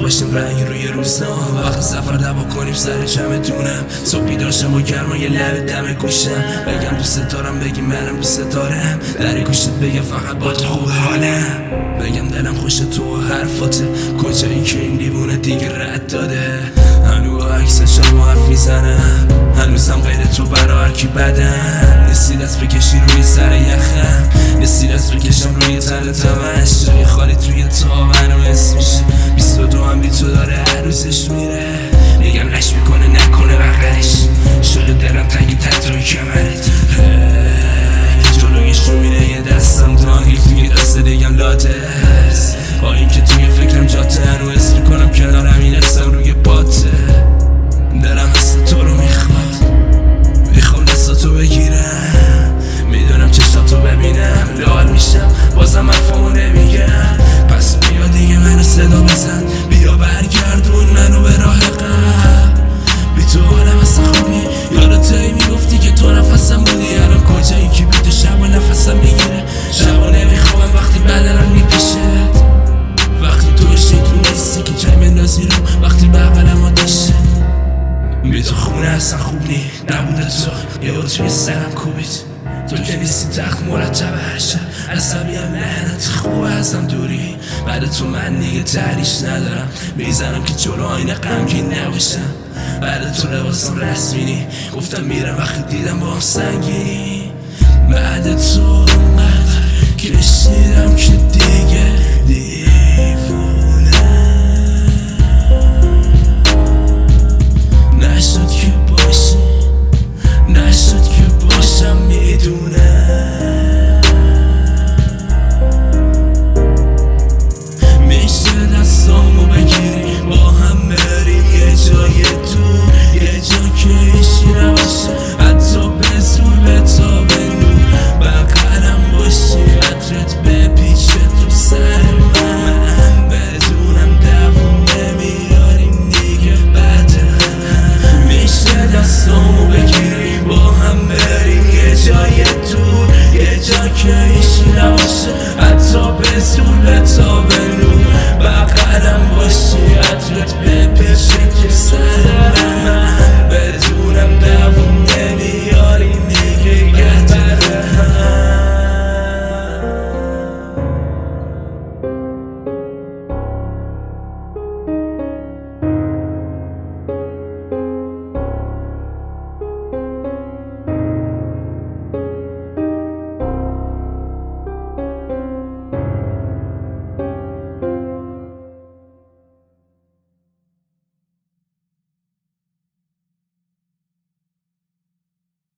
باشیم رنگ روی روزنامه. وقت سفر دعوا کنیم سر چمدونم. صبح بیدار شم و گرمای لب دم گوشم. بگم دوست دارم بگی منم دوست دارم. در گوشت بگم فقط با تو خوب حالم. بگم دلم خوش تو و حرفاته. کجایی که این دیوونه دیگه رد داده. هنوز عکسشم و حرف میزنم. هنوزم غیر تو برا هرکی بدم. نسی دست بکشی روی سر یخم. نسی دست بکشم روی تن تمش. جای خالیت روی تابن و حس میشه 22 هم بی تو داره هر روزش میره. میگم لش میکنه نکنه بغلش. شده دلم تنگی تطوی کمرت. جلویش رو میره یه دستم دانگی توی دست دیگم لاتس. با این که توی فکرم جاته هنو حس میکنم کنارم این دستم روی باته. دلم مثل تو رو میخوام دستاتو بگیرم. میدونم چشاتو ببینم لال میشم بازم حرفامو نمیگم. پس بیا دیگه منو صدا بزن. بیا برگردون منو به راه قبل. بی تو حالم اصلا خوب نی. یادتایی میگفتی که تو نفسم بودی. الان کجایی که بی تو شب و نفسم میگیره. شب و نمیخوابم وقتی بدنم میپیشه. وقتی تو شیطون نیستی که جای مندازی رو. وقتی بغلم آتشه. بی تو خونه اصلا خوب نی. نبوده تو یه توی سرم کوبید. تو که نیستی تخت مرتب هر شب. عصبیم لعنت خوبه ازم دوری. بعد تو من دیگه تحریش ندارم. میزنم که جلو آینه غمگین نباشم. بعد تو لباسم رسمی نی. گفتم میرم وقتی دیدم با هم سنگینی. بعد تو اونقدر کشیدم که دیگه دیوونه نشد که باشی. نشد که باشم میدونم. میشه دستامو بگیری با هم بریم یه جای دور. یه جا که ایشی نباشه حتی به زور به تا به نور. بغلم باشی عطرت بپیچه تو سر من. بدونم دووم نمیاریم دیگه بعد هم. میشه دستامو بگیری با هم بریم یه جای دور. یه جا که ایشی نباشه حتی به زور به تا